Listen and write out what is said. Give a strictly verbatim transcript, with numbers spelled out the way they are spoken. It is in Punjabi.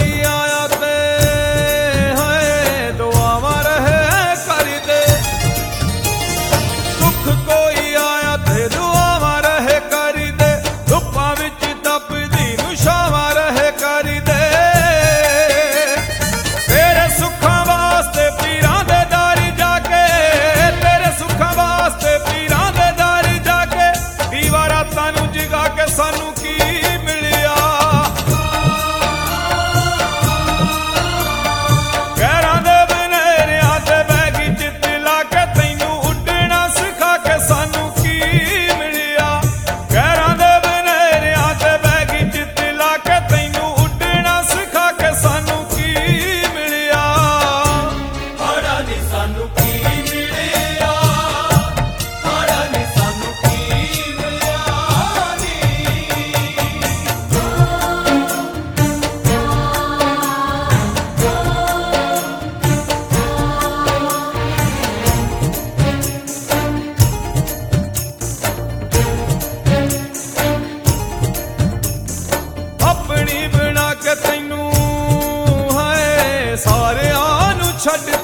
ਕੋਈ ਆਇਆ ਤੇ ਹੈ ਦੁਆਵਾਂ ਰਹੇ ਕਰਦੇ, ਦੁੱਖ ਕੋਈ ਆਇਆ ਤੇ ਦੁਆਵਾਂ ਰਹੇ ਕਰਦੇ, ਧੁੱਪਾਂ ਵਿੱਚ ਤਪਦੀ ਨੂੰ ਛਾਵਾਂ ਰਹੇ ਕਰਦੇ। ਤੇਰੇ ਸੁੱਖਾਂ ਵਾਸਤੇ ਪੀਰਾਂ ਦੇ ਦਰ ਜਾ ਕੇ, ਤੇਰੇ ਸੁੱਖਾਂ ਵਾਸਤੇ ਪੀਰਾਂ ਦੇ ਦਰ ਜਾ ਕੇ, ਦੀਵਾ ਰਾਤਾਂ ਨੂੰ ਜਗਾ ਕੇ ਸਾਨੂੰ ਕੀ ਮਿਲਿਆ। ਕਹਿਰਾਂ ਦੇ ਬਨੇਰਿਆਂ ਤੇ ਬਹਿ ਗਈ ਚਿੱਤ ਲਾ ਕੇ, ਤੈਨੂੰ ਉੱਡਣਾ ਸਿਖਾ ਕੇ ਸਾਨੂੰ ਕੀ ਮਿਲਿਆ। ਕਹਿਰਾਂ ਦੇ ਬਨੇਰਿਆਂ ਤੇ ਬਹਿ ਗਈ ਚਿੱਤ ਲਾ ਕੇ, ਤੈਨੂੰ ਉੱਡਣਾ ਸਿਖਾ ਕੇ ਸਾਨੂੰ ਕੀ ਮਿਲਿਆ। ਹਾੜਾ ਨੀ ਸਾਨੂੰ ਕੀ ਮਿਲਿਆ, ਹਾੜਾ ਨੀ ਸਾਨੂੰ ਕੀ ਮਿਲਿਆ ਨੀ। ਆਪਣੀ ਬਣਾ ਕੇ ਤੈਨੂੰ ਹੈ ਸਾਰਿਆਂ ਨੂੰ ਛੱਡ